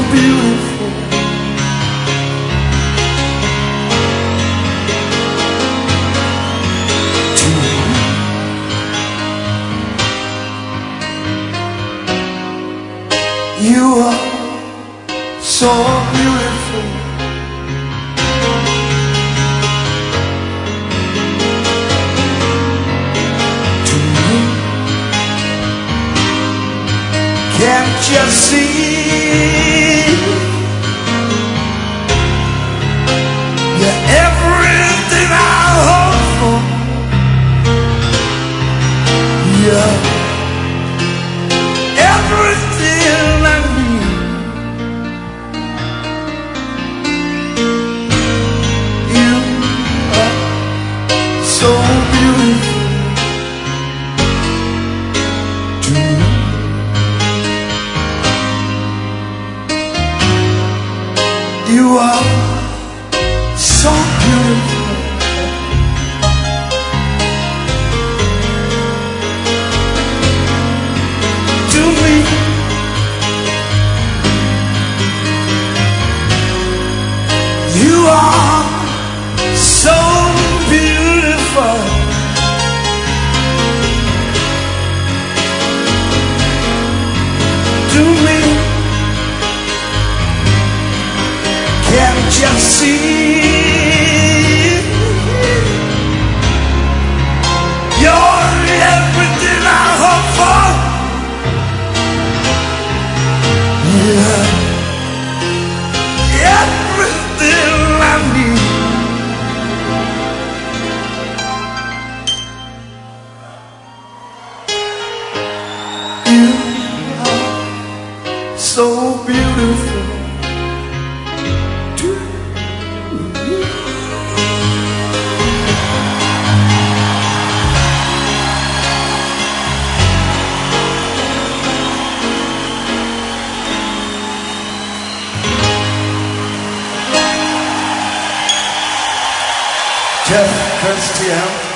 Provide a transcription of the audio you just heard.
beautiful to me. You are so beautiful to me. Can't you see? You're everything I hope for. You're everything I need. You are so beautiful to me. You are so beautiful to me. You are so beautiful to me. Can't you see? You're everything I hope for. Yeah, everything I need. You are so beautiful to me. Jeff Christian.